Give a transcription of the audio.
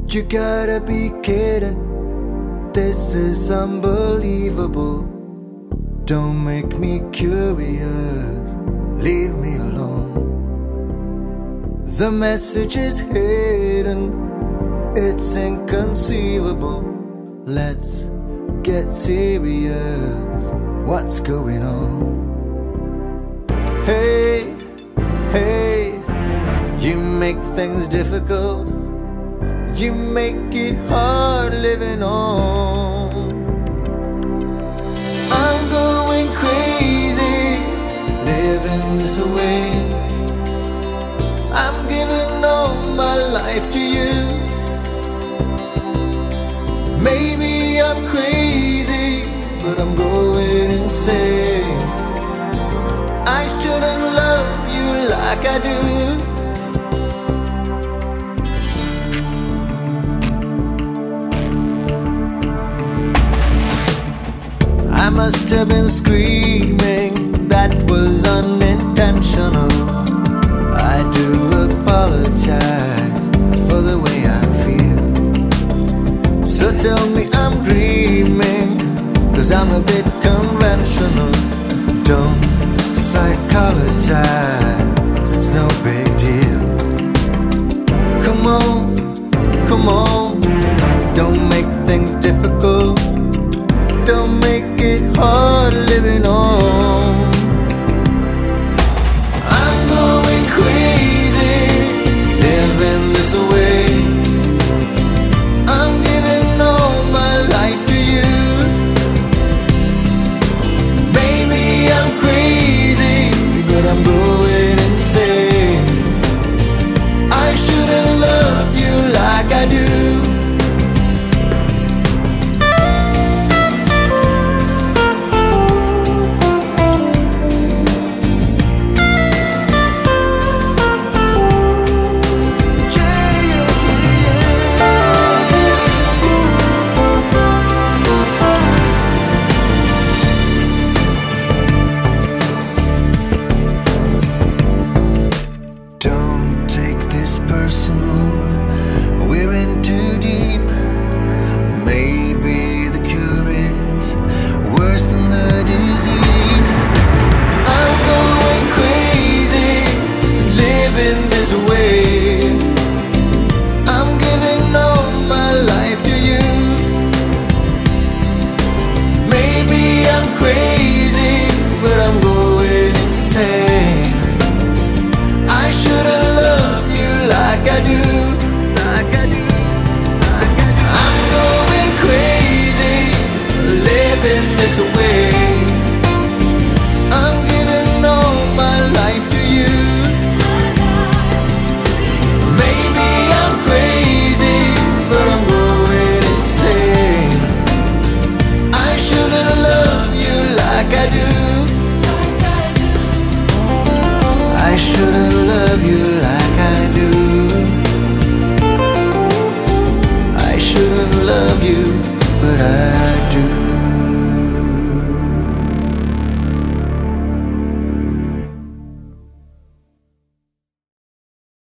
You gotta be kidding. This is unbelievable. Don't make me curious. Leave me alone. The message is hidden. It's inconceivable. Let's get serious. What's going on? Hey, hey, you make things difficult. You make it hard living on. I'm going crazy, living this way. I'm giving all my life to you. Maybe I'm crazy, but I'm going insane. I shouldn't love you like I do. I must have been screaming, that was unintentional. I do apologize for the way I feel. So tell me I'm dreaming, 'cause I'm a bit conventional. Don't psychologize, it's no big deal. Come on, come on, don't make things difficult. Don't make it hard living on. I'm going crazy, living this way. I'm giving all my life to you. Maybe I'm crazy, but I'm going insane. I shouldn't love you like I do. Don't take this personal, we're in too deep. Maybe the cure is worse than the disease. I'm going crazy, living this way. I'm giving all my life to you. Maybe I'm crazy, but I'm going insane. I shouldn't love you like I do. I'm going crazy, living this way. I'm giving all my life to you. Maybe I'm crazy, but I'm going insane. I shouldn't love you like I do. I shouldn't love you like I do. I shouldn't love you, but I